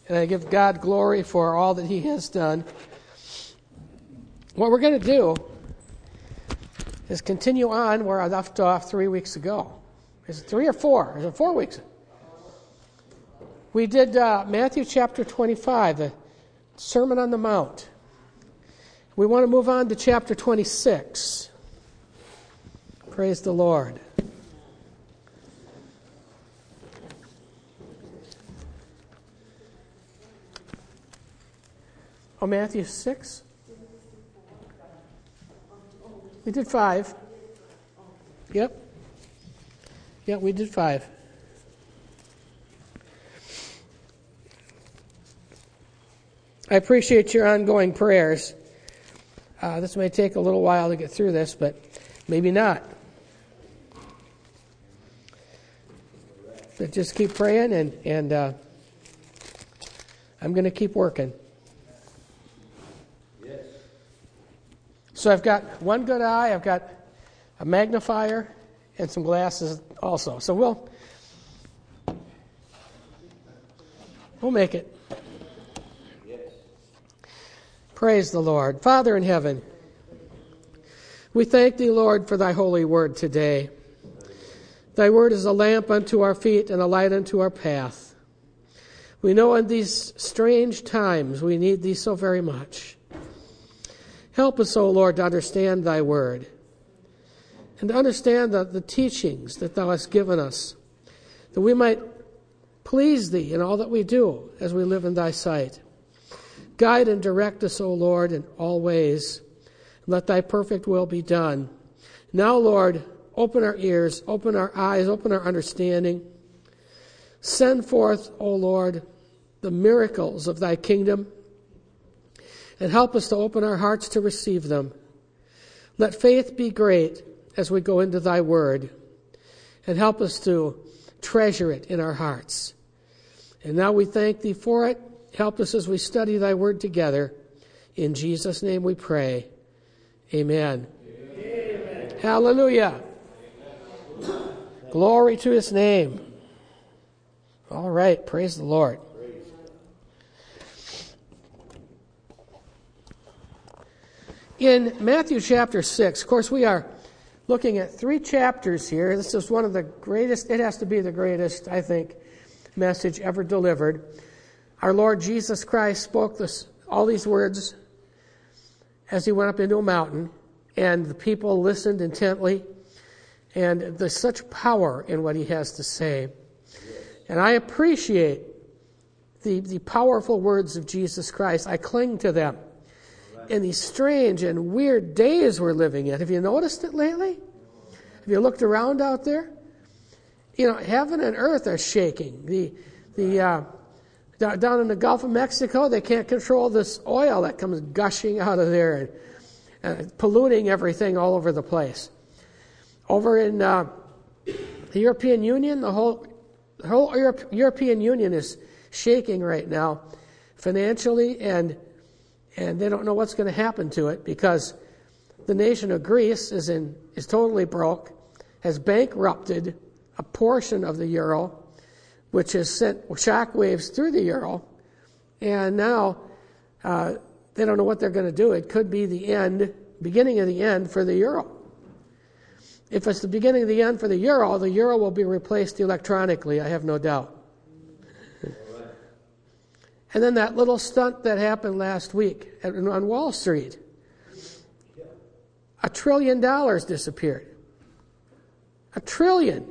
and I give God glory for all that He has done. What we're going to do is continue on where I left off 3 weeks ago. Is it 3 or 4? Is it 4 weeks? We did Matthew chapter 25, the Sermon on the Mount. We want to move on to chapter 26. Praise the Lord. Oh, Matthew 6? We did 5. Yep. Yeah, we did 5. I appreciate your ongoing prayers. This may take a little while to get through this, but maybe not. But just keep praying, and I'm going to keep working. So I've got one good eye, I've got a magnifier, and some glasses also. So we'll make it. Praise the Lord. Father in heaven, we thank Thee, Lord, for Thy holy word today. Thy word is a lamp unto our feet and a light unto our path. We know in these strange times we need Thee so very much. Help us, O Lord, to understand Thy word and to understand the teachings that Thou hast given us, that we might please Thee in all that we do as we live in Thy sight. Guide and direct us, O Lord, in all ways. Let Thy perfect will be done. Now, Lord, open our ears, open our eyes, open our understanding. Send forth, O Lord, the miracles of Thy kingdom, and help us to open our hearts to receive them. Let faith be great as we go into Thy word, and help us to treasure it in our hearts. And now we thank Thee for it. Help us as we study Thy word together. In Jesus' name we pray. Amen. Amen. Hallelujah. Amen. Glory to His name. All right. Praise the Lord. In Matthew chapter 6, of course, we are looking at 3 chapters here. This is one of the greatest, it has to be the greatest, I think, message ever delivered. Our Lord Jesus Christ spoke all these words as He went up into a mountain, and the people listened intently, and there's such power in what He has to say. And I appreciate the powerful words of Jesus Christ. I cling to them in these strange and weird days we're living in. Have you noticed it lately? Have you looked around out there? You know, heaven and earth are shaking. Down in the Gulf of Mexico, they can't control this oil that comes gushing out of there and polluting everything all over the place. Over in the European Union, the whole European Union is shaking right now financially, and they don't know what's going to happen to it because the nation of Greece is totally broke, has bankrupted a portion of the euro, which has sent shockwaves through the euro, and now they don't know what they're going to do. It could be the beginning of the end for the euro. If it's the beginning of the end for the euro will be replaced electronically, I have no doubt. And then that little stunt that happened last week on Wall Street, $1 trillion disappeared. $1 trillion.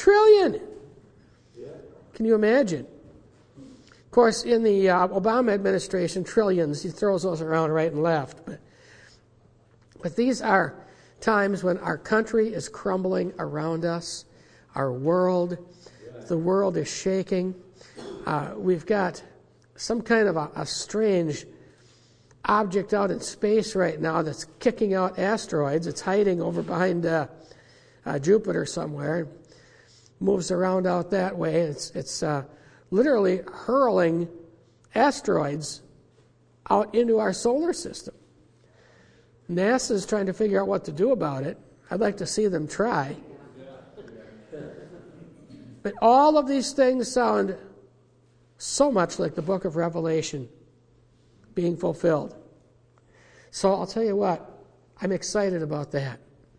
Can you imagine? Of course, in the Obama administration, trillions, he throws those around right and left. But these are times when our country is crumbling around us, our world, the world is shaking. We've got some kind of a strange object out in space right now that's kicking out asteroids. It's hiding over behind Jupiter somewhere. Moves around out that way. It's literally hurling asteroids out into our solar system. NASA's trying to figure out what to do about it. I'd like to see them try. But all of these things sound So much like the book of Revelation being fulfilled. So I'll tell you what, I'm excited about that.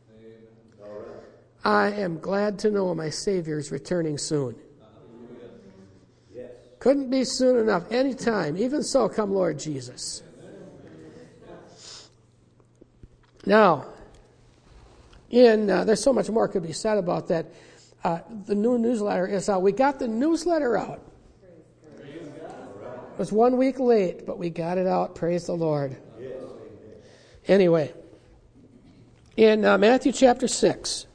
I am glad to know my Savior is returning soon. Couldn't be soon enough, anytime. Even so, come Lord Jesus. Now, there's so much more could be said about that. The new newsletter is out. We got the newsletter out. It was 1 week late, but we got it out. Praise the Lord. Anyway, in Matthew chapter 6,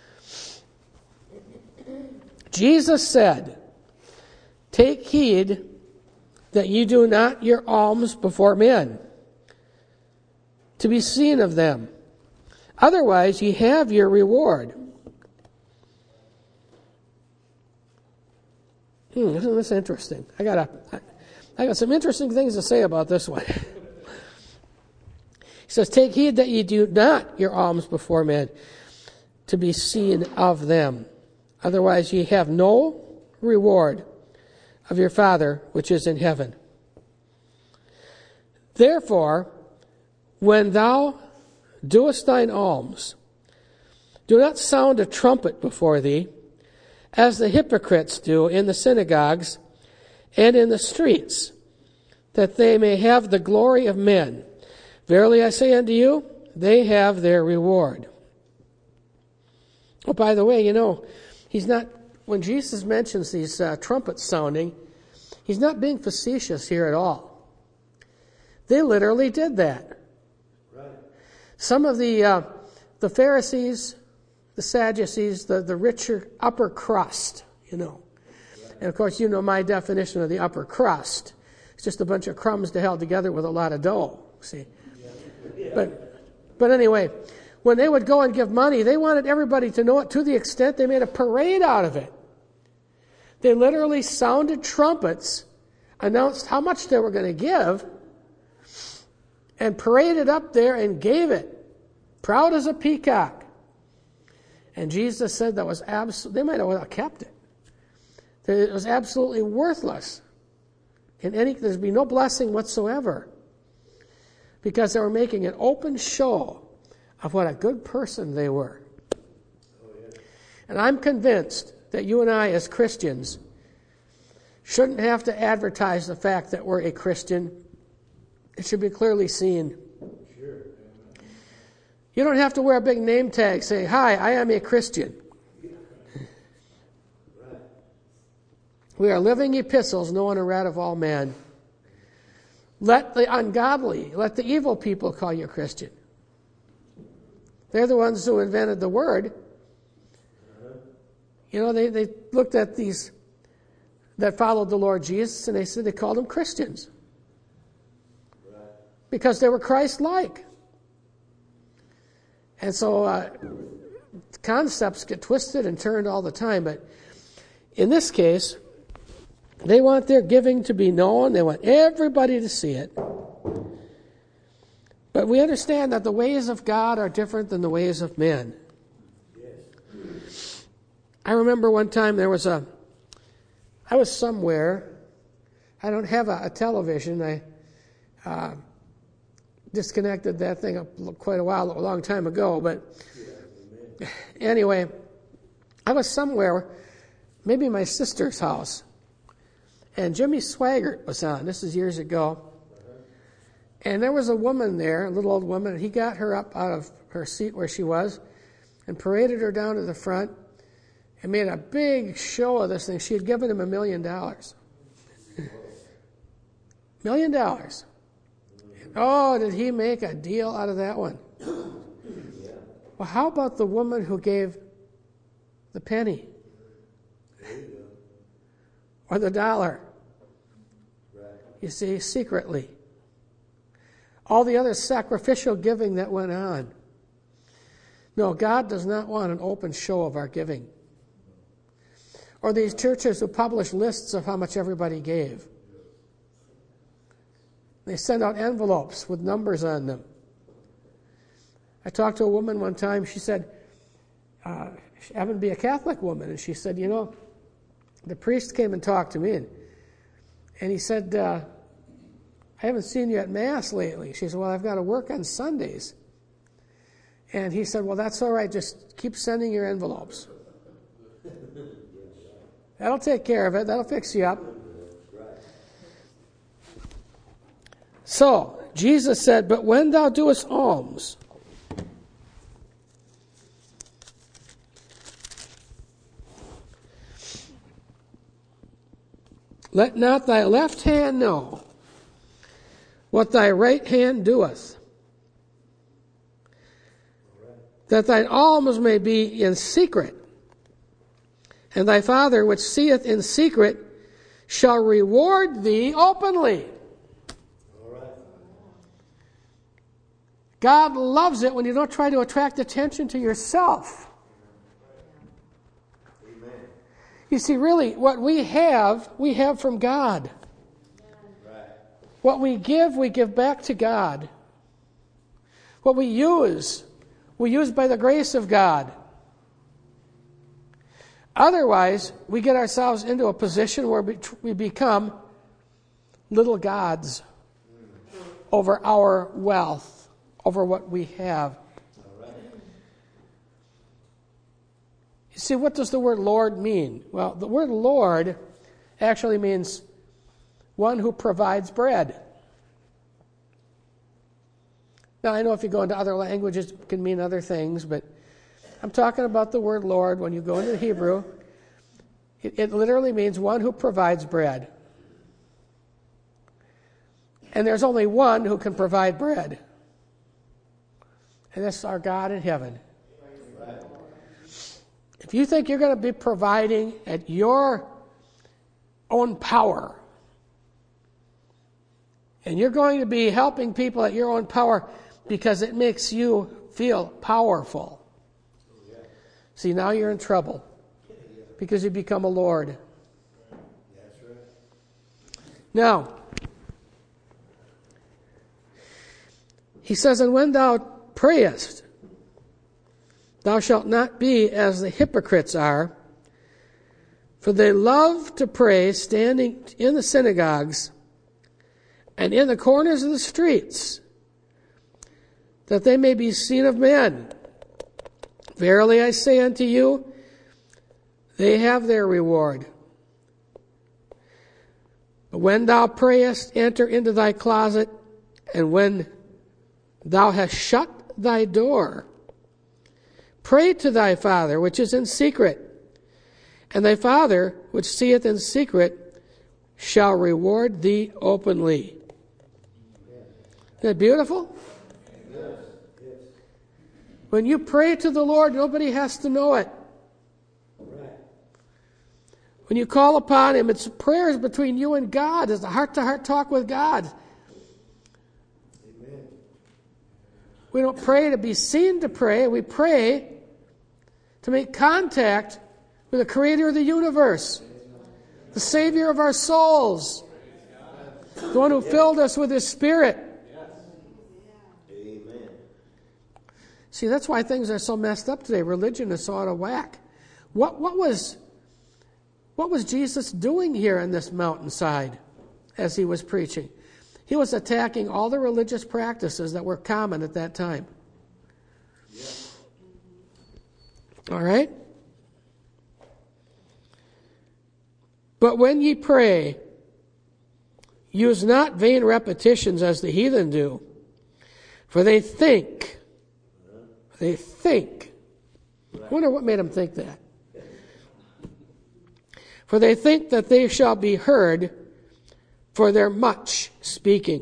Jesus said, "Take heed that ye do not your alms before men, to be seen of them. Otherwise ye have your reward." Isn't this interesting? I got some interesting things to say about this one. He says, "Take heed that ye do not your alms before men, to be seen of them. Otherwise ye have no reward of your Father which is in heaven. Therefore, when thou doest thine alms, do not sound a trumpet before thee, as the hypocrites do in the synagogues and in the streets, that they may have the glory of men. Verily I say unto you, they have their reward." Oh, by the way, he's not, when Jesus mentions these trumpets sounding, he's not being facetious here at all. They literally did that. Right. Some of the Pharisees, the Sadducees, the richer upper crust, And of course, my definition of the upper crust. It's just a bunch of crumbs held together with a lot of dough, see. But anyway, when they would go and give money, they wanted everybody to know it to the extent they made a parade out of it. They literally sounded trumpets, announced how much they were going to give, and paraded up there and gave it, proud as a peacock. And Jesus said that was they might have kept it. That it was absolutely worthless. There'd be no blessing whatsoever. Because they were making an open show of what a good person they were. And I'm convinced that you and I as Christians shouldn't have to advertise the fact that we're a Christian. It should be clearly seen. You don't have to wear a big name tag saying, "Hi, I am a Christian." We are living epistles known and read of all men. Let the ungodly, let the evil people call you a Christian. They're the ones who invented the word. They looked at these that followed the Lord Jesus, and they called them Christians. Because they were Christ-like. And so concepts get twisted and turned all the time. But in this case, they want their giving to be known. They want everybody to see it. But we understand that the ways of God are different than the ways of men. I remember one time I was somewhere. I don't have a television. I disconnected that thing a long time ago. But anyway, I was somewhere, maybe my sister's house. And Jimmy Swaggart was on. This is years ago. And there was a woman there, a little old woman, and he got her up out of her seat where she was and paraded her down to the front and made a big show of this thing. She had given him $1 million. $1 million. Oh, did he make a deal out of that one? Well, how about the woman who gave the penny? Or the dollar? You see, secretly. All the other sacrificial giving that went on. No, God does not want an open show of our giving. Or these churches who publish lists of how much everybody gave. They send out envelopes with numbers on them. I talked to a woman one time. She said, she happened to be a Catholic woman, and she said, the priest came and talked to me, and And he said, I haven't seen you at Mass lately. She said, well, I've got to work on Sundays. And he said, well, that's all right. Just keep sending your envelopes. That'll take care of it. That'll fix you up. So, Jesus said, but when thou doest alms, let not thy left hand know what thy right hand doeth, that thine alms may be in secret, and thy Father which seeth in secret shall reward thee openly. God loves it when you don't try to attract attention to yourself. Amen. You see, really, what we have from God. Right. What we give back to God. What we use by the grace of God. Otherwise, we get ourselves into a position where we become little gods over our wealth. Over what we have. You see, what does the word Lord mean? Well, the word Lord actually means one who provides bread. Now, I know if you go into other languages, it can mean other things, but I'm talking about the word Lord. When you go into Hebrew, it literally means one who provides bread. And there's only one who can provide bread. And that's our God in heaven. If you think you're going to be providing at your own power, and you're going to be helping people at your own power because it makes you feel powerful, see, now you're in trouble because you become a lord. Now, he says, and when thou prayest, thou shalt not be as the hypocrites are, for they love to pray standing in the synagogues and in the corners of the streets, that they may be seen of men. Verily I say unto you, they have their reward. But when thou prayest, enter into thy closet, and when thou hast shut thy door, pray to thy Father which is in secret, and thy Father which seeth in secret shall reward thee openly. Isn't that beautiful? Yes. When you pray to the Lord, nobody has to know it. When you call upon Him, it's prayers between you and God. It's a heart-to-heart talk with God. We don't pray to be seen to pray. We pray to make contact with the Creator of the universe, the Savior of our souls, the one who filled us with His Spirit. Amen. See, that's why things are so messed up today. Religion is so out of whack. What was Jesus doing here on this mountainside as He was preaching? He was attacking all the religious practices that were common at that time. Yeah. All right? But when ye pray, use not vain repetitions as the heathen do, for they think. I wonder what made them think that. For they think that they shall be heard for their much speaking.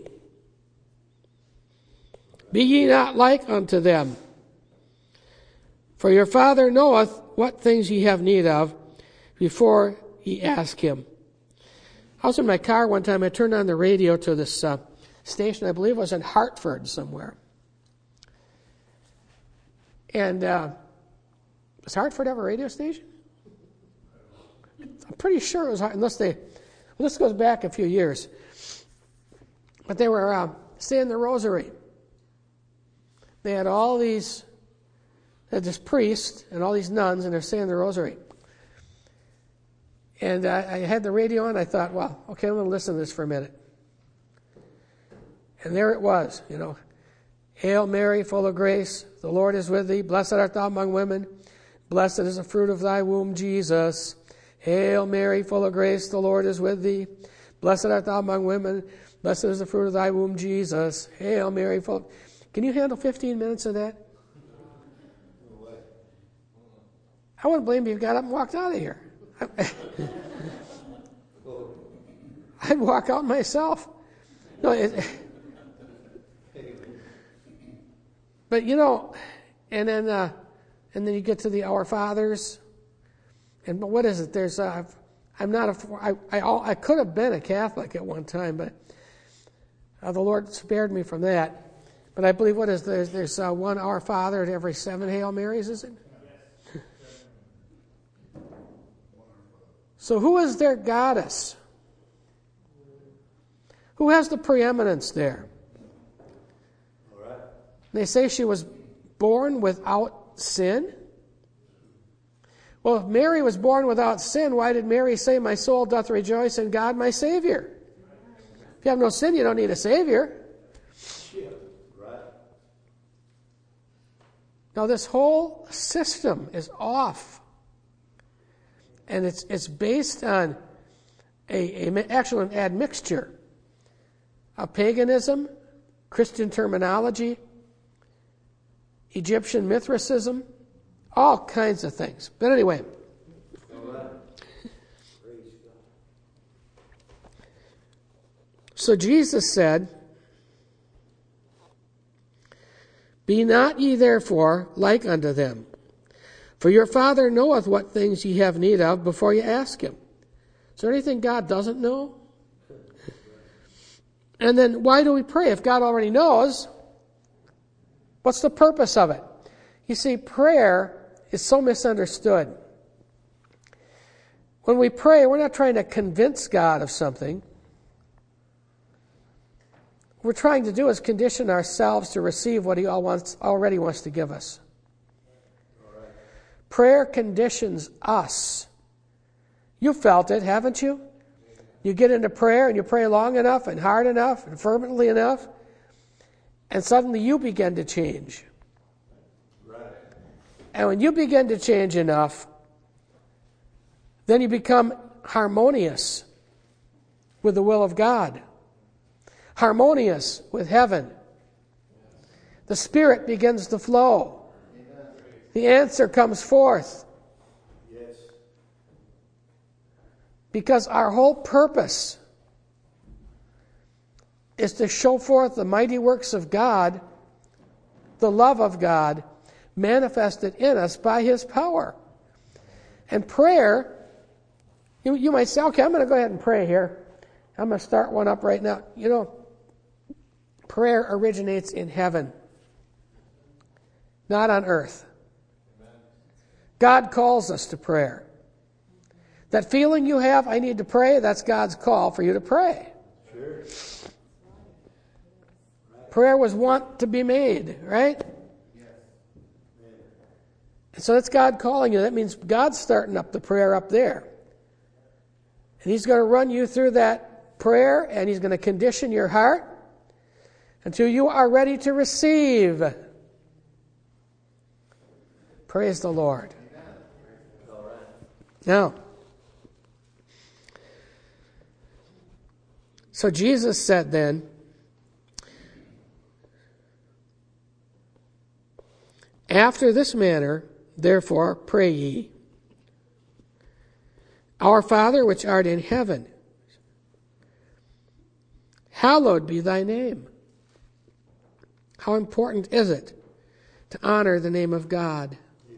Be ye not like unto them, for your Father knoweth what things ye have need of before ye ask Him. I was in my car one time. I turned on the radio to this station. I believe it was in Hartford somewhere. And does Hartford have a radio station? I'm pretty sure it was, unless this goes back a few years. But they were saying the rosary. They had this priest and all these nuns, and they're saying the rosary. And I had the radio on. I thought, well, okay, I'm going to listen to this for a minute. And there it was, Hail Mary, full of grace, the Lord is with thee. Blessed art thou among women. Blessed is the fruit of thy womb, Jesus. Hail Mary, full of grace, the Lord is with thee. Blessed art thou among women. Blessed is the fruit of thy womb, Jesus. Hail Mary, full. Can you handle 15 minutes of that? I wouldn't blame you if you got up and walked out of here. I'd walk out myself. No, but and then you get to the Our Fathers, and what is it? There's I'm not I could have been a Catholic at one time, but the Lord spared me from that. But I believe there's one Our Father at every 7 Hail Marys, is it? So who is their goddess? Who has the preeminence there? All right. They say she was born without sin. Well, if Mary was born without sin, why did Mary say, my soul doth rejoice in God my Savior? If you have no sin, you don't need a Savior. Right. Now this whole system is off. And it's based on an admixture of paganism, Christian terminology, Egyptian Mithricism, all kinds of things. But anyway, so Jesus said, be not ye therefore like unto them. For your Father knoweth what things ye have need of before you ask Him. Is there anything God doesn't know? And then why do we pray? If God already knows, what's the purpose of it? You see, prayer is so misunderstood. When we pray, we're not trying to convince God of something. What we're trying to do is condition ourselves to receive what He already wants to give us. Prayer conditions us. You felt it, haven't you? You get into prayer and you pray long enough and hard enough and fervently enough, and suddenly you begin to change. Right. And when you begin to change enough, then you become harmonious with the will of God, harmonious with heaven. The Spirit begins to flow. The answer comes forth. Yes. Because our whole purpose is to show forth the mighty works of God, the love of God, manifested in us by His power. And prayer, you might say, okay, I'm going to go ahead and pray here. I'm going to start one up right now. Prayer originates in heaven, not on earth. God calls us to prayer. That feeling you have, I need to pray, that's God's call for you to pray. Sure. Prayer was wont to be made, right? Yes. And so that's God calling you. That means God's starting up the prayer up there. And He's going to run you through that prayer, and He's going to condition your heart until you are ready to receive. Praise the Lord. Now, so Jesus said then, after this manner, therefore, pray ye, Our Father which art in heaven, hallowed be thy name. How important is it to honor the name of God?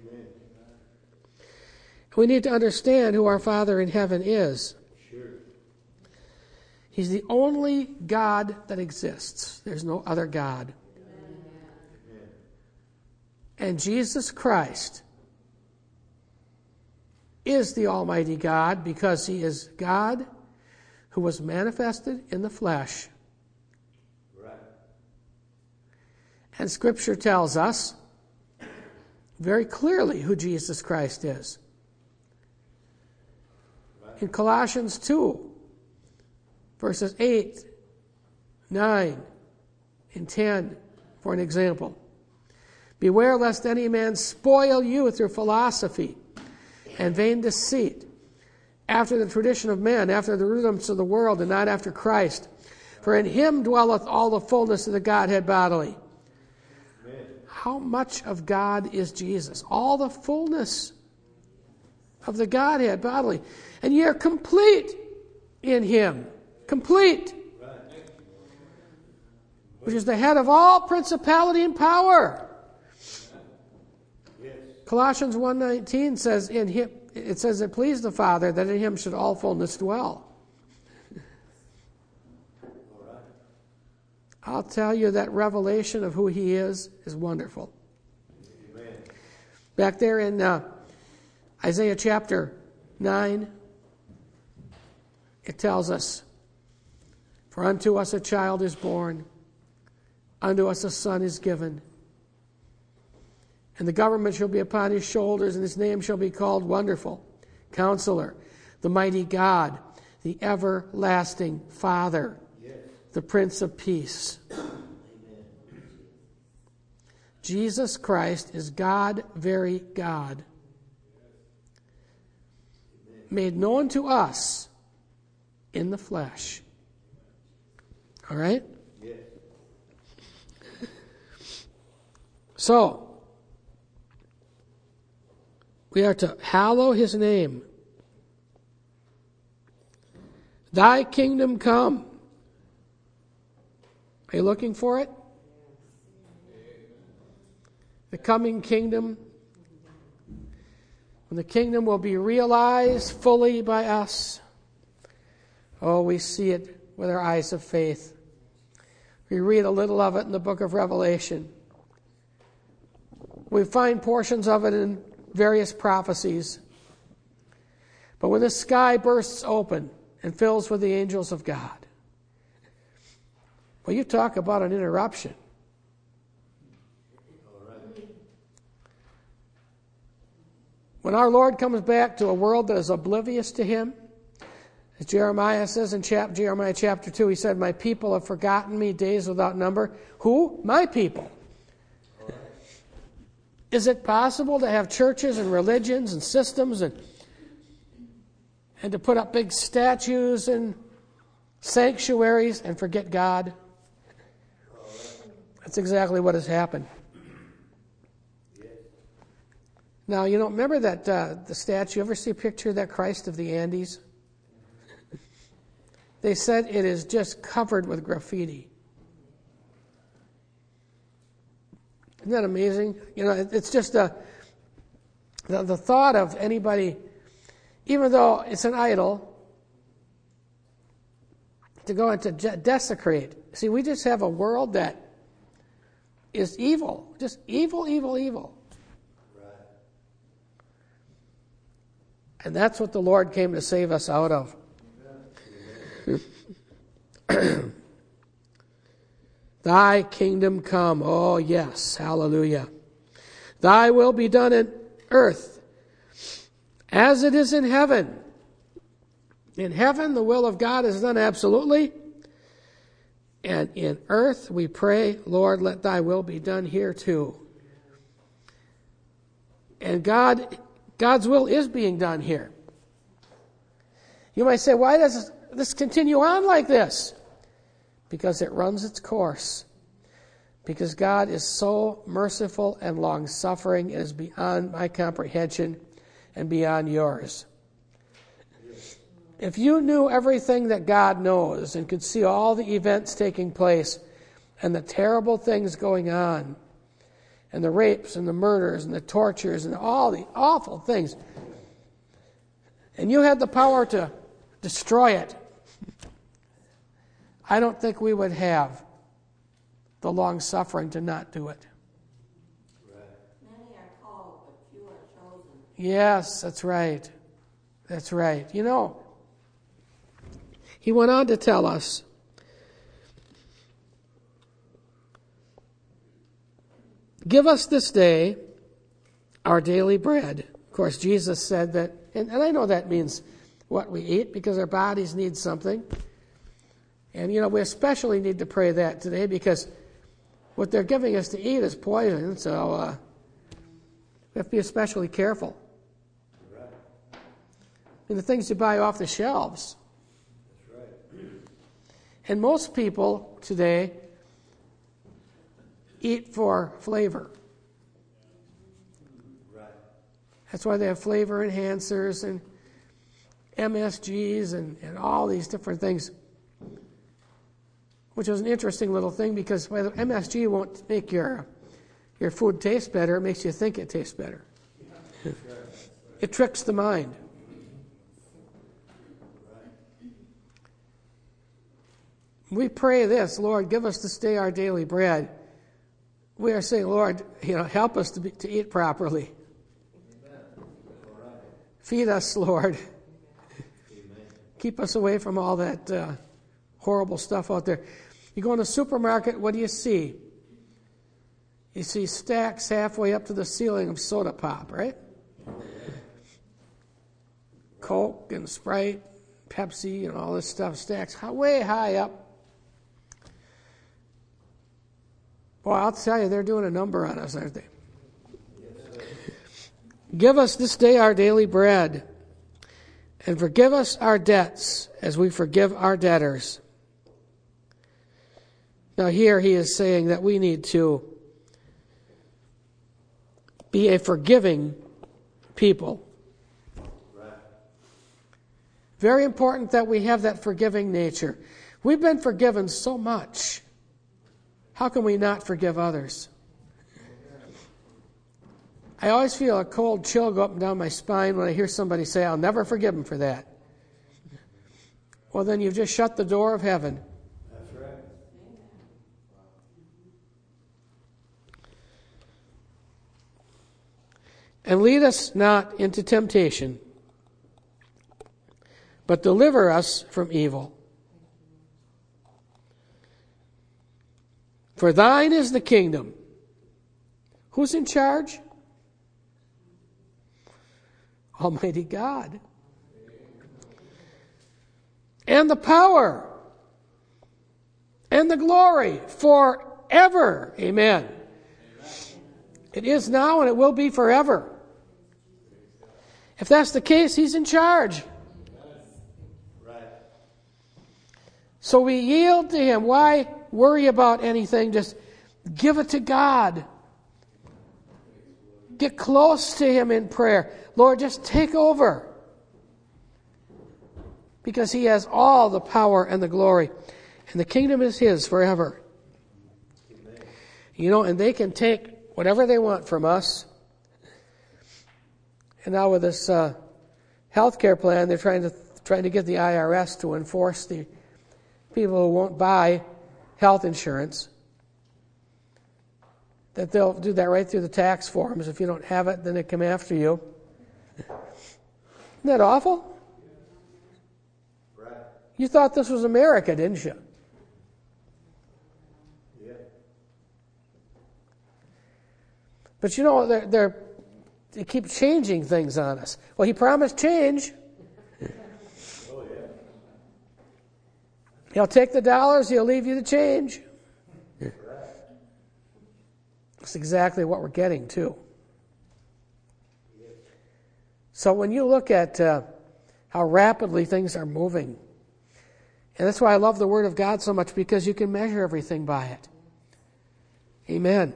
We need to understand who our Father in heaven is. Sure. He's the only God that exists. There's no other God. Amen. And Jesus Christ is the Almighty God because He is God who was manifested in the flesh. Right. And Scripture tells us very clearly who Jesus Christ is. Right. In Colossians 2, verses 8, 9, and 10, for an example. Beware lest any man spoil you through philosophy and vain deceit, after the tradition of men, after the rudiments of the world, and not after Christ. For in him dwelleth all the fullness of the Godhead bodily. Amen. How much of God is Jesus? All the fullness of the Godhead bodily. And ye are complete in him. Complete. Which is the head of all principality and power. Colossians 1:19 says, in him, it says it pleased the Father that in him should all fullness dwell. I'll tell you that revelation of who he is wonderful. Amen. Back there in Isaiah chapter 9, it tells us, for unto us a child is born, unto us a son is given, and the government shall be upon his shoulders, and his name shall be called Wonderful, Counselor, the Mighty God, the Everlasting Father, the Prince of Peace. Amen. Jesus Christ is God, very God, made known to us in the flesh. All right? Yes. So, we are to hallow his name. Thy kingdom come. Are you looking for it? The coming kingdom. When the kingdom will be realized fully by us. Oh, we see it with our eyes of faith. We read a little of it in the book of Revelation. We find portions of it in various prophecies. But when the sky bursts open and fills with the angels of God, well, you talk about an interruption. When our Lord comes back to a world that is oblivious to him, as Jeremiah says in Jeremiah chapter 2, he said, my people have forgotten me days without number. Who? My people. Is it possible to have churches and religions and systems and to put up big statues and sanctuaries and forget God? That's exactly what has happened. Now, you know, remember that the statue, you ever see a picture of that Christ of the Andes? They said it is just covered with graffiti. Isn't that amazing? You know, it's just the thought of anybody, even though it's an idol, to go and to desecrate. See, we just have a world that is evil. Just evil, evil, evil. Right. And that's what the Lord came to save us out of. Thy kingdom come. Oh, yes. Hallelujah. Thy will be done in earth as it is in heaven. In heaven, the will of God is done absolutely. And in earth, we pray, Lord, let thy will be done here too. And God's will is being done here. You might say, why does this continue on like this? Because it runs its course. Because God is so merciful and long-suffering, it is beyond my comprehension and beyond yours. If you knew everything that God knows and could see all the events taking place and the terrible things going on and the rapes and the murders and the tortures and all the awful things, and you had the power to destroy it, I don't think we would have the long-suffering to not do it. Many are called, but few are chosen. Yes, that's right. That's right. You know, he went on to tell us, give us this day our daily bread. Of course, Jesus said that, and I know that means what we eat because our bodies need something. And, we especially need to pray that today because what they're giving us to eat is poison, so we have to be especially careful. And the things you buy off the shelves. And most people today eat for flavor. That's why they have flavor enhancers and MSGs and all these different things. Which is an interesting little thing because the MSG won't make your food taste better. It makes you think it tastes better. It tricks the mind. We pray this, Lord, give us this day our daily bread. We are saying, Lord, help us to eat properly. Feed us, Lord. Keep us away from all that horrible stuff out there. You go in a supermarket, what do you see? You see stacks halfway up to the ceiling of soda pop, right? Coke and Sprite, Pepsi, and all this stuff, stacks way high up. Well, I'll tell you, they're doing a number on us, aren't they? Give us this day our daily bread, and forgive us our debts as we forgive our debtors. Now here he is saying that we need to be a forgiving people. Very important that we have that forgiving nature. We've been forgiven so much. How can we not forgive others? I always feel a cold chill go up and down my spine when I hear somebody say, I'll never forgive him for that. Well, then you've just shut the door of heaven. That's right. And lead us not into temptation, but deliver us from evil. For thine is the kingdom. Who's in charge? Almighty God. And the power and the glory forever. Amen. It is now and it will be forever. If that's the case, he's in charge. So we yield to him. Why worry about anything? Just give it to God. Get close to him in prayer. Lord, just take over. Because he has all the power and the glory. And the kingdom is his forever. And they can take whatever they want from us. And now with this health care plan, they're trying to get the IRS to enforce the people who won't buy health insurance, that they'll do that right through the tax forms. If you don't have it, then they come after you. Isn't that awful? Right. You thought this was America, didn't you? Yeah. But they keep changing things on us. Well, he promised change. Oh, yeah. He'll take the dollars, he'll leave you the change. Right. That's exactly what we're getting to. So when you look at how rapidly things are moving, and that's why I love the Word of God so much, because you can measure everything by it. Amen.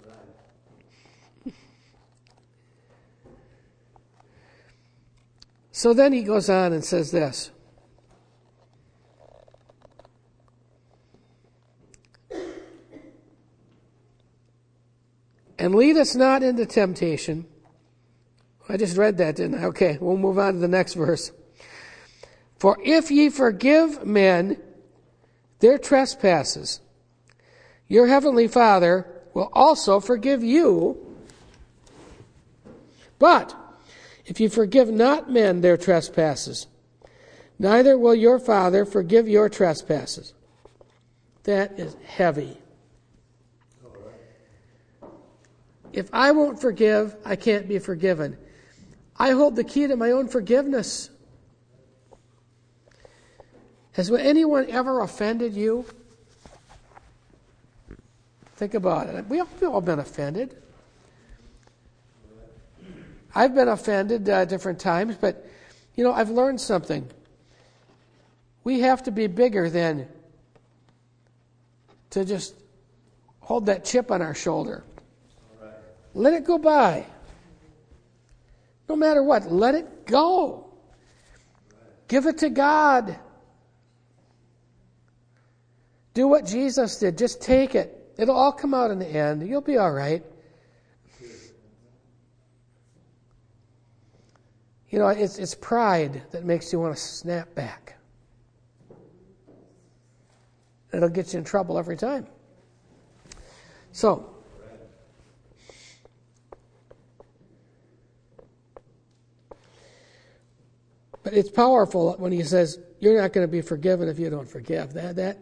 So then he goes on and says this. And lead us not into temptation. I just read that, didn't I? Okay, we'll move on to the next verse. For if ye forgive men their trespasses, your heavenly Father will also forgive you. But if you forgive not men their trespasses, neither will your Father forgive your trespasses. That is heavy. If I won't forgive, I can't be forgiven. I hold the key to my own forgiveness. Has anyone ever offended you? Think about it. We've all been offended. I've been offended different times, but, I've learned something. We have to be bigger than to just hold that chip on our shoulder. Right. Let it go by. No matter what, let it go. Give it to God. Do what Jesus did. Just take it. It'll all come out in the end. You'll be all right. It's pride that makes you want to snap back. It'll get you in trouble every time. So, but it's powerful when he says, you're not going to be forgiven if you don't forgive. That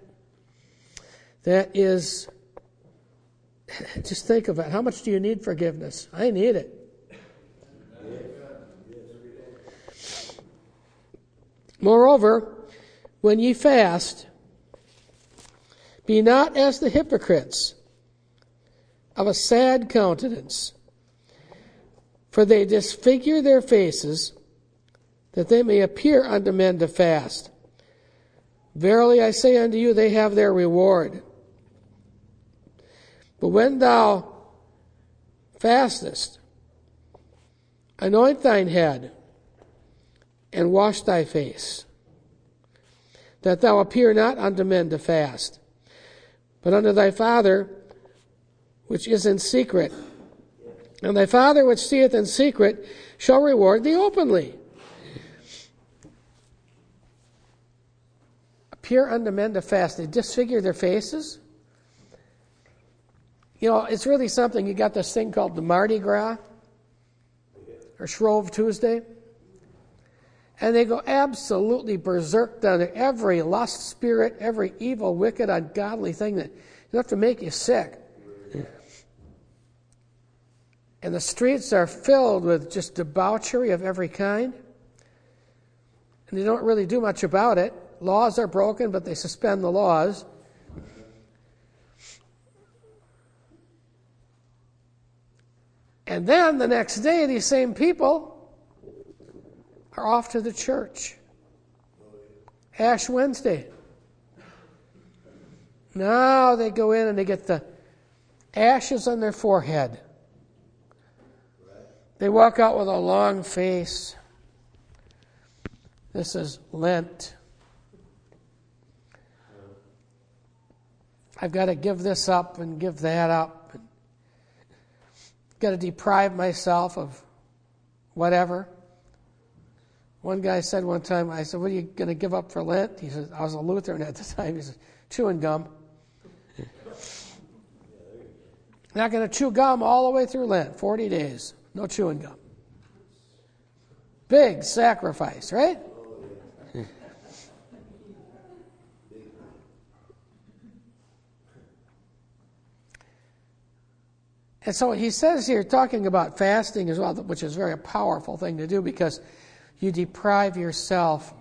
is, just think of it. How much do you need forgiveness? I need it. Moreover, when ye fast, be not as the hypocrites of a sad countenance, for they disfigure their faces, that they may appear unto men to fast. Verily I say unto you, they have their reward. But when thou fastest, anoint thine head, and wash thy face, that thou appear not unto men to fast, but unto thy Father which is in secret. And thy Father which seeth in secret shall reward thee openly. Appear unto men to fast. They disfigure their faces. It's really something. You got this thing called the Mardi Gras, or Shrove Tuesday. And they go absolutely berserk down there. Every lust spirit, every evil, wicked, ungodly thing that enough to make you sick. And the streets are filled with just debauchery of every kind. And they don't really do much about it. Laws are broken, but they suspend the laws. And then the next day, these same people are off to the church. Ash Wednesday. Now they go in and they get the ashes on their forehead. They walk out with a long face. This is Lent. I've got to give this up and give that up. Got to deprive myself of whatever. One guy said one time, I said, what are you going to give up for Lent? He said, I was a Lutheran at the time. He said, chewing gum. Not going to chew gum all the way through Lent, 40 days. No chewing gum. Big sacrifice, right? And so he says here, talking about fasting as well, which is a very powerful thing to do because you deprive yourself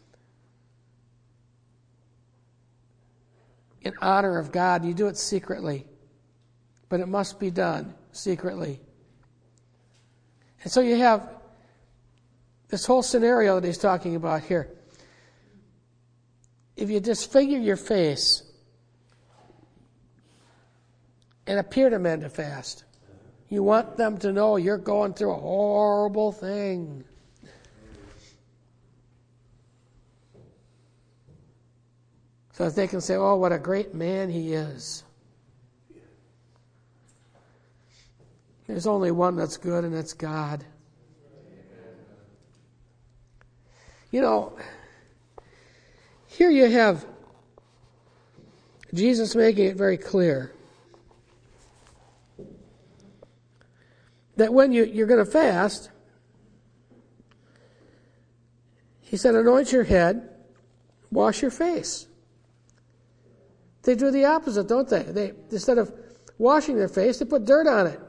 in honor of God. You do it secretly, but it must be done secretly. And so you have this whole scenario that he's talking about here. If you disfigure your face and appear to men to fast, you want them to know you're going through a horrible thing. So that they can say, oh, what a great man he is. There's only one that's good, and it's God. Here you have Jesus making it very clear that when you're going to fast, he said, anoint your head, wash your face. They do the opposite, don't they? They instead of washing their face, they put dirt on it.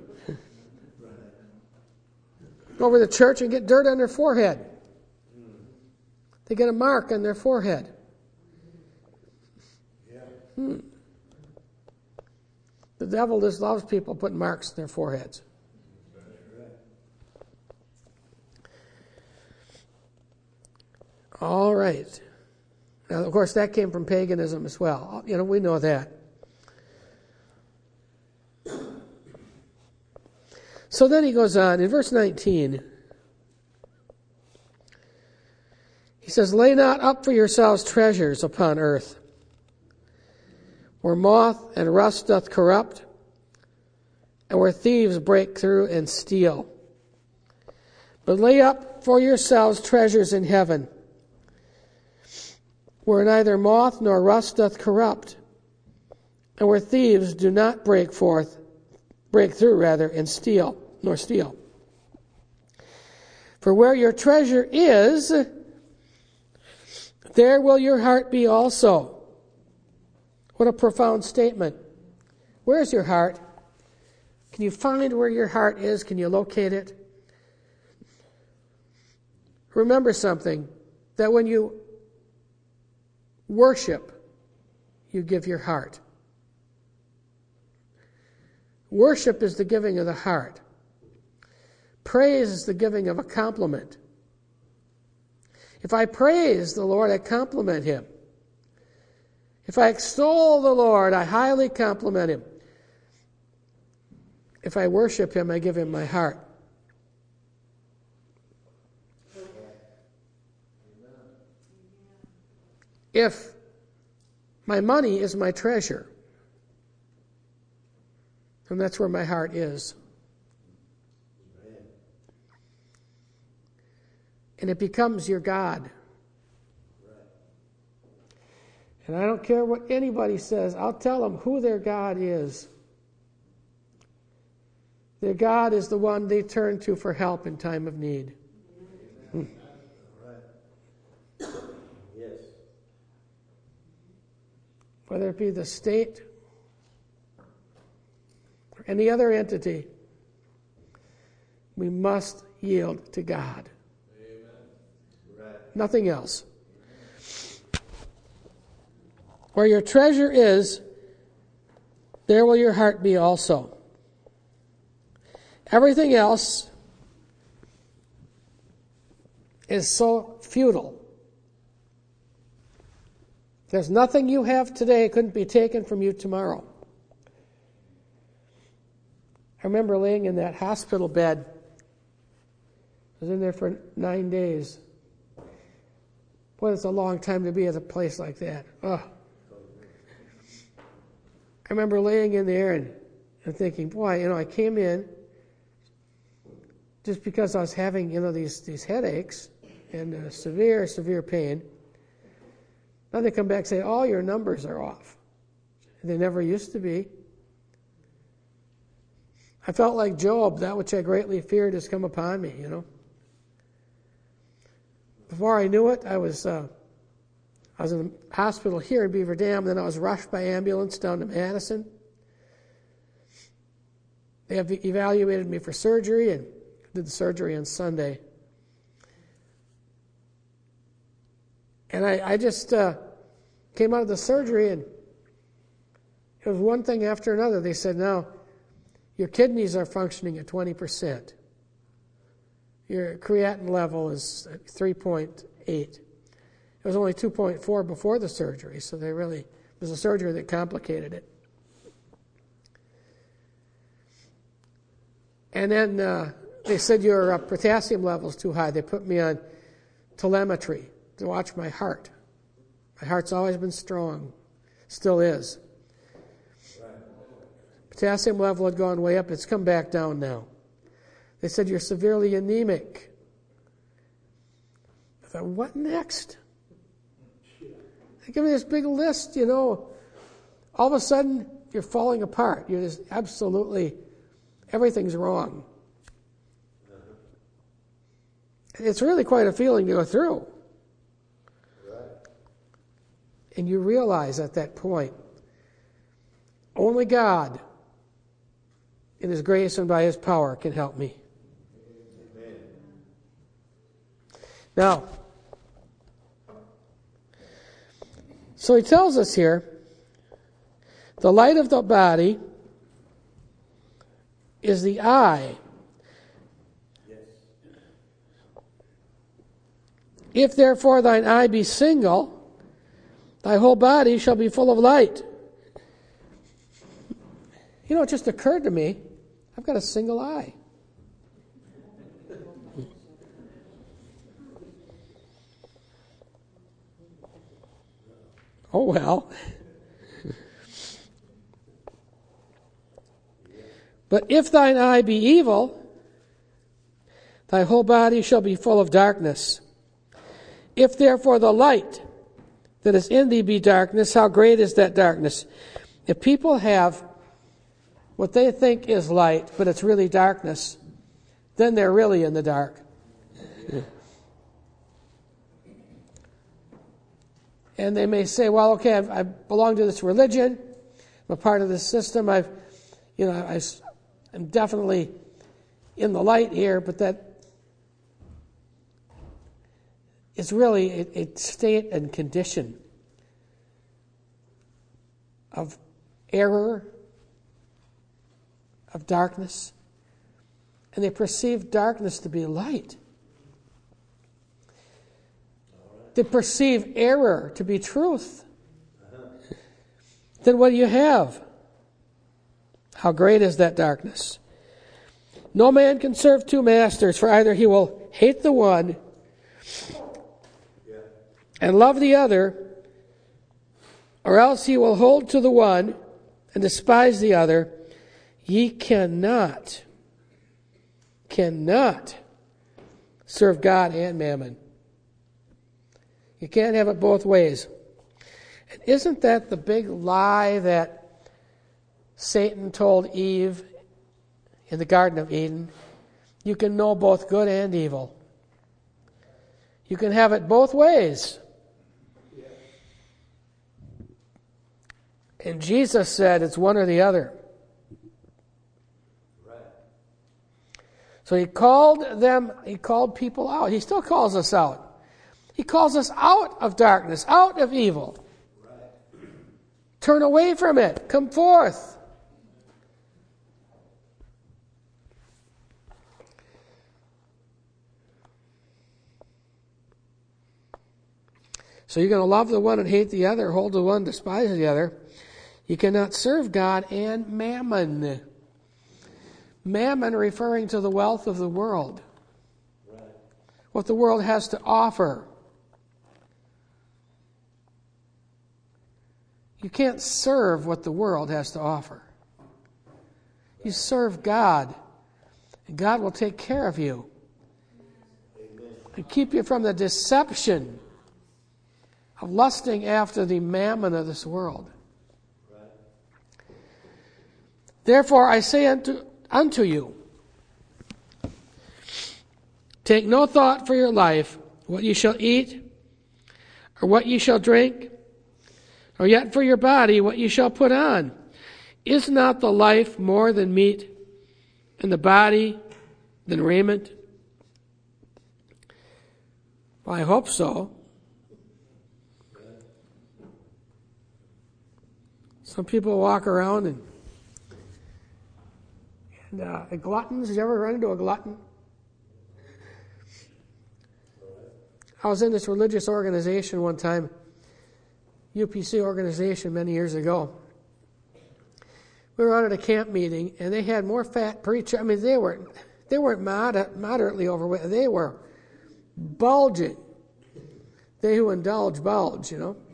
Go over to the church and get dirt on their forehead. They get a mark on their forehead. The devil just loves people putting marks in their foreheads. All right. Now, of course, that came from paganism as well. We know that. So then he goes on. In verse 19, he says, "Lay not up for yourselves treasures upon earth, where moth and rust doth corrupt, and where thieves break through and steal. But lay up for yourselves treasures in heaven, where neither moth nor rust doth corrupt, and where thieves do not break through, and steal. For where your treasure is, there will your heart be also." What a profound statement. Where's your heart? Can you find where your heart is? Can you locate it? Remember something, that when you worship, you give your heart. Worship is the giving of the heart. Praise is the giving of a compliment. If I praise the Lord, I compliment Him. If I extol the Lord, I highly compliment Him. If I worship Him, I give Him my heart. If my money is my treasure, and that's where my heart is, and it becomes your God. And I don't care what anybody says, I'll tell them who their God is. Their God is the one they turn to for help in time of need. Yes. Whether it be the state or any other entity, we must yield to God. Nothing else. Where your treasure is, there will your heart be also. Everything else is so futile. There's nothing you have today couldn't be taken from you tomorrow. I remember laying in that hospital bed. I was in there for 9 days. Boy, it's a long time to be at a place like that. Ugh. I remember laying in there and thinking, boy, I came in just because I was having, these headaches and severe pain. Now they come back and say, all your numbers are off. They never used to be. I felt like Job, that which I greatly feared has come upon me, Before I knew it, I was in the hospital here in Beaver Dam. Then I was rushed by ambulance down to Madison. They have evaluated me for surgery and did the surgery on Sunday. And I just came out of the surgery, and it was one thing after another. They said, now, your kidneys are functioning at 20%. Your creatinine level is 3.8. It was only 2.4 before the surgery, so it was a surgery that complicated it. And then they said your potassium level is too high. They put me on telemetry to watch my heart. My heart's always been strong, still is. Potassium level had gone way up. It's come back down now. They said, you're severely anemic. I thought, what next? They give me this big list, All of a sudden, you're falling apart. You're just absolutely, everything's wrong. It's really quite a feeling to go through. And you realize at that point, only God, in His grace and by His power, can help me. Amen. Now, so he tells us here The light of the body is the eye. Yes. If therefore thine eye be single, thy whole body shall be full of light. You know, it just occurred to me, I've got a single eye. Oh, well. But if thine eye be evil, thy whole body shall be full of darkness. If therefore the light that is in thee be darkness, how great is that darkness? If people have what they think is light, but it's really darkness, then they're really in the dark. And they may say, well, okay, I belong to this religion. I'm a part of this system. I'm definitely in the light here, but that is really a state and condition of error, of darkness. And they perceive darkness to be light. They perceive error to be truth. Then what do you have? How great is that darkness? No man can serve two masters, for either he will hate the one and love the other, or else he will hold to the one and despise the other. Ye cannot serve God and mammon. You can't have it both ways. And isn't that the big lie that Satan told Eve in the Garden of Eden? You can know both good and evil. You can have it both ways. And Jesus said it's one or the other. So he called people out. He still calls us out. He calls us out of darkness, out of evil. Right. Turn away from it. Come forth. So you're going to love the one and hate the other, hold the one, despise the other. You cannot serve God and mammon. Mammon referring to the wealth of the world. Right. What the world has to offer. You can't serve what the world has to offer. You serve God, and God will take care of you. Amen. And keep you from the deception of lusting after the mammon of this world. Right. Therefore I say unto you, take no thought for your life, what ye shall eat, or what ye shall drink, or yet for your body what ye shall put on. Is not the life more than meat, and the body than raiment? Well, I hope so. Some people walk around and gluttons. Did you ever run into a glutton? I was in this religious organization one time, UPC organization many years ago. We were out at a camp meeting, and they had more fat preachers. I mean, they weren't moderately overweight. They were bulging. They who indulge bulge, you know.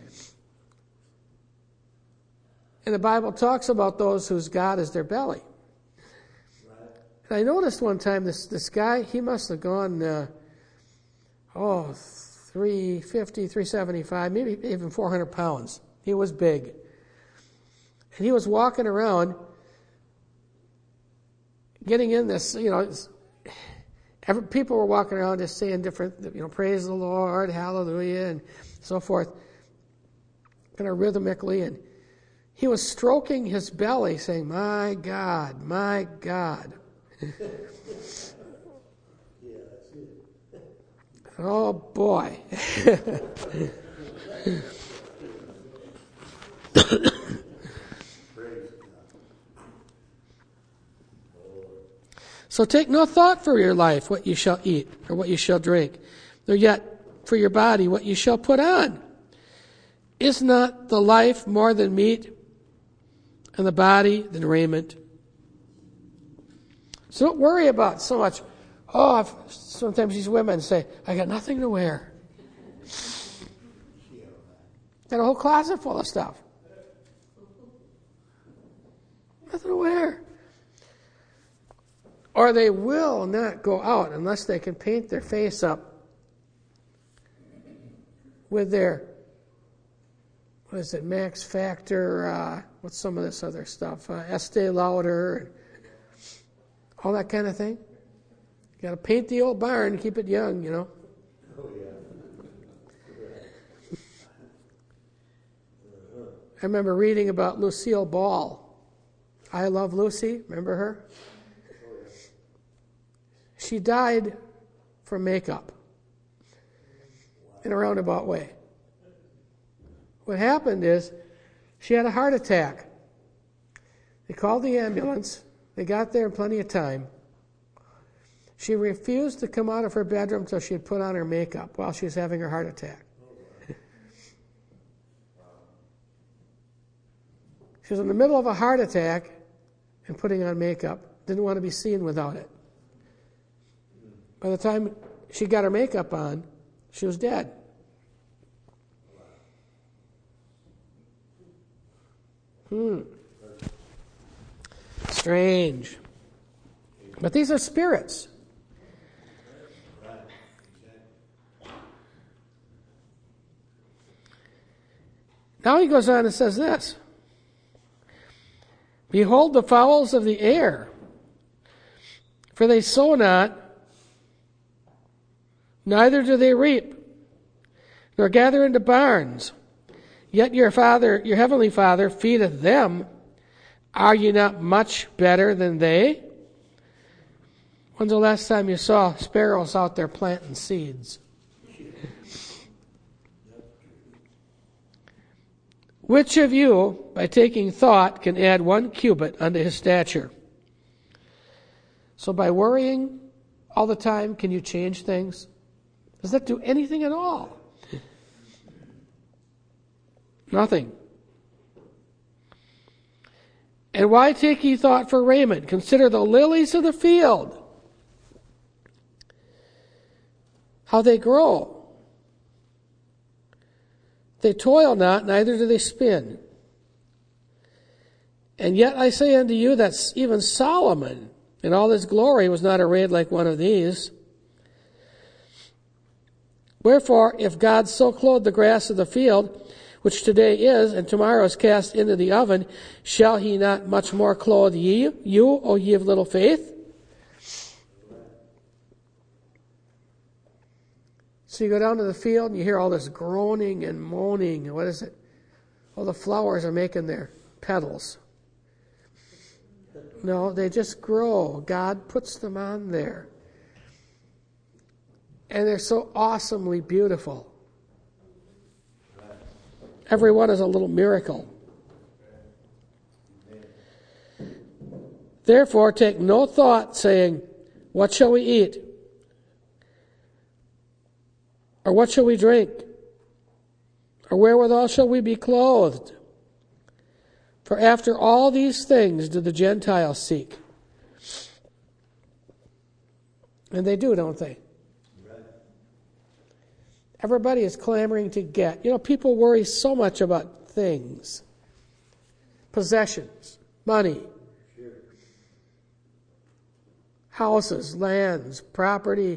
And the Bible talks about those whose God is their belly. Right. And I noticed one time this guy, he must have gone, 350, 375, maybe even 400 pounds. He was big. And he was walking around getting in this, people were walking around just saying different, praise the Lord, hallelujah, and so forth, kind of rhythmically. And he was stroking his belly saying, my God, my God. Oh, boy. So take no thought for your life, what you shall eat, or what you shall drink, nor yet for your body, what you shall put on. Is not the life more than meat, and the body than raiment? So don't worry about so much. Sometimes these women say, I got nothing to wear. Got a whole closet full of stuff. Nothing to wear. Or they will not go out unless they can paint their face up with their, Max Factor, what's some of this other stuff, Estee Lauder, all that kind of thing. You got to paint the old barn and keep it young, you know. Oh, yeah. I remember reading about Lucille Ball. I Love Lucy, remember her? She died from makeup in a roundabout way. What happened is she had a heart attack. They called the ambulance. They got there in plenty of time. She refused to come out of her bedroom until she had put on her makeup while she was having her heart attack. She was in the middle of a heart attack and putting on makeup. Didn't want to be seen without it. By the time she got her makeup on, she was dead. Strange. But these are spirits. Now he goes on and says this. Behold the fowls of the air, for they sow not, neither do they reap, nor gather into barns. Yet your Father, your heavenly Father, feedeth them. Are you not much better than they? When's the last time you saw sparrows out there planting seeds? Which of you, by taking thought, can add 1 cubit unto his stature? So by worrying all the time, can you change things? Does that do anything at all? Nothing. And why take ye thought for raiment? Consider the lilies of the field, how they grow. They toil not, neither do they spin. And yet I say unto you that even Solomon, in all his glory, was not arrayed like one of these. Wherefore, if God so clothe the grass of the field, which today is, and tomorrow is cast into the oven, shall he not much more clothe you, O ye of little faith? So you go down to the field and you hear all this groaning and moaning. What is it? All the flowers are making their petals. No, they just grow. God puts them on there. And they're so awesomely beautiful. Every one is a little miracle. Therefore, take no thought, saying, what shall we eat? Or what shall we drink? Or wherewithal shall we be clothed? For after all these things do the Gentiles seek. And they do, don't they? Everybody is clamoring to get. You know, people worry so much about things. Possessions, money, houses, lands, property,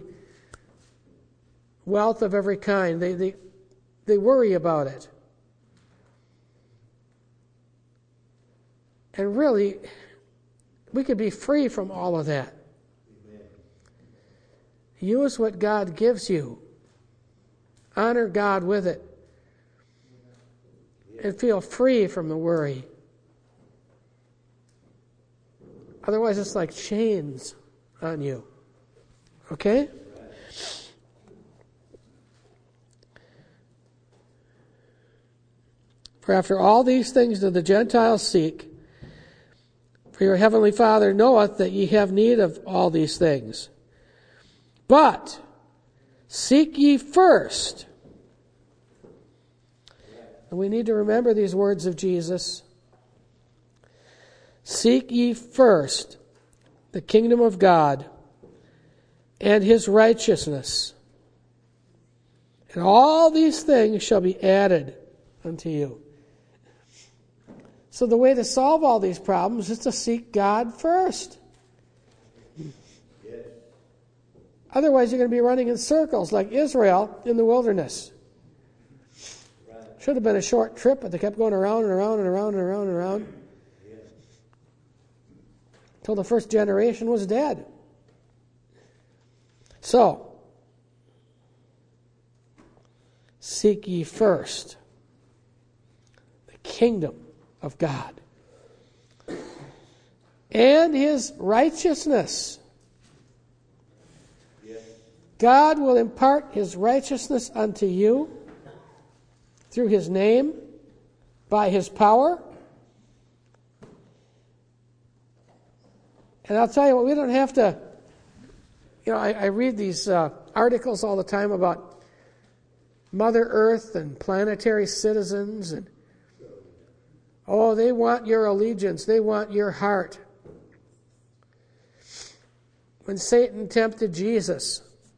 wealth of every kind. They worry about it. And really, we could be free from all of that. Amen. Use what God gives you. Honor God with it. And feel free from the worry. Otherwise, it's like chains on you. Okay? For after all these things do the Gentiles seek. For For your heavenly Father knoweth that ye have need of all these things. But seek ye first. And we need to remember these words of Jesus. Seek ye first the kingdom of God and his righteousness, and all these things shall be added unto you. So the way to solve all these problems is to seek God first. Yes. Otherwise, you're going to be running in circles like Israel in the wilderness. Right. Should have been a short trip, but they kept going around and around and around and around and around Yes. until the first generation was dead. So, seek ye first the kingdom of God and his righteousness. Yes. God will impart his righteousness unto you through his name, by his power. And I'll tell you what, we don't have to, I read these articles all the time about Mother Earth and planetary citizens, and they want your allegiance, they want your heart. When Satan tempted Jesus,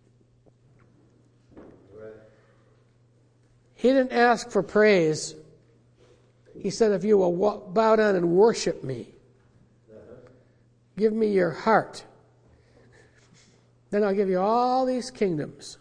he didn't ask for praise. He said, if you will bow down and worship me, give me your heart, then I'll give you all these kingdoms.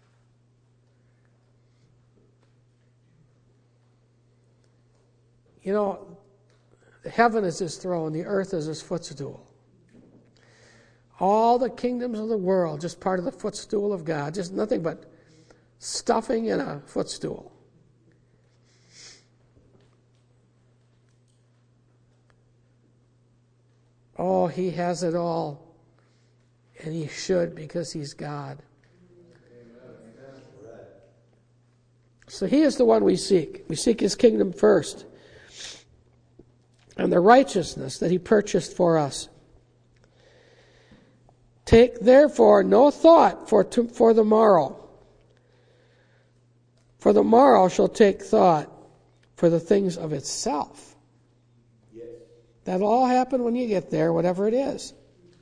Heaven is his throne, the earth is his footstool. All the kingdoms of the world, just part of the footstool of God, just nothing but stuffing in a footstool. Oh, he has it all, and he should, because he's God. So he is the one we seek. We seek his kingdom first, and the righteousness that he purchased for us. Take therefore no thought for the morrow, for the morrow shall take thought for the things of itself. Yes. That'll all happen when you get there, whatever it is.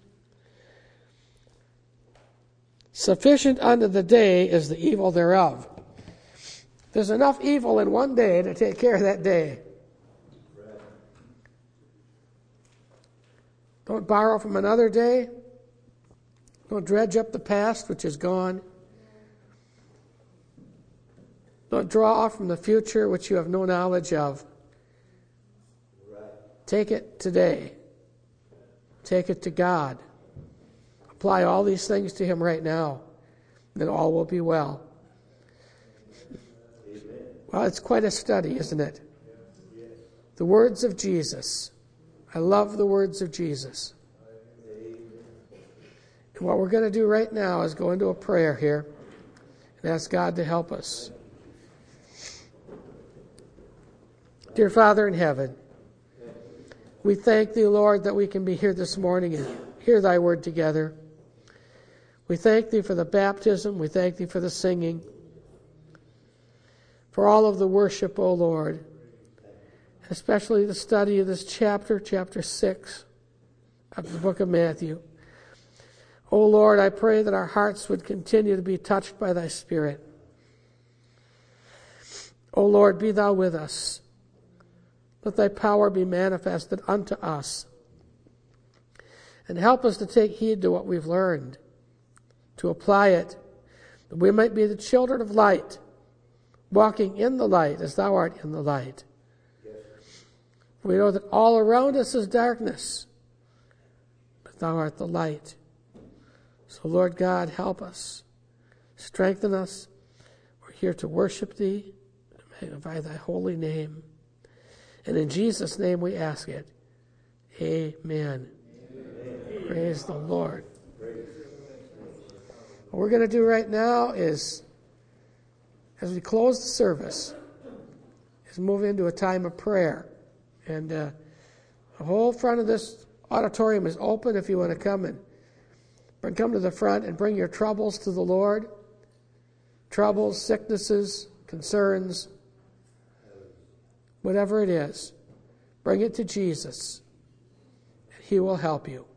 Sufficient unto the day is the evil thereof. There's enough evil in one day to take care of that day. Right. Don't borrow from another day. Don't dredge up the past, which is gone. Don't draw from the future, which you have no knowledge of. Right. Take it today. Take it to God. Apply all these things to him right now, and all will be well. Amen. Well, it's quite a study, isn't it? Yes. The words of Jesus. I love the words of Jesus. And what we're going to do right now is go into a prayer here and ask God to help us. Dear Father in heaven, we thank thee, Lord, that we can be here this morning and hear thy word together. We thank thee for the baptism. We thank thee for the singing, for all of the worship, O Lord, especially the study of this chapter 6 of the book of Matthew. O Lord, I pray that our hearts would continue to be touched by thy Spirit. O Lord, be thou with us. Let thy power be manifested unto us. And help us to take heed to what we've learned, to apply it, that we might be the children of light, walking in the light as thou art in the light. Yes. We know that all around us is darkness, but thou art the light. So, Lord God, help us. Strengthen us. We're here to worship thee, to magnify thy holy name. And in Jesus' name we ask it. Amen. Amen. Praise the Lord. What we're going to do right now is, as we close the service, is move into a time of prayer. And the whole front of this auditorium is open if you want to come to the front and bring your troubles to the Lord. Troubles, sicknesses, concerns, whatever it is, bring it to Jesus. He will help you.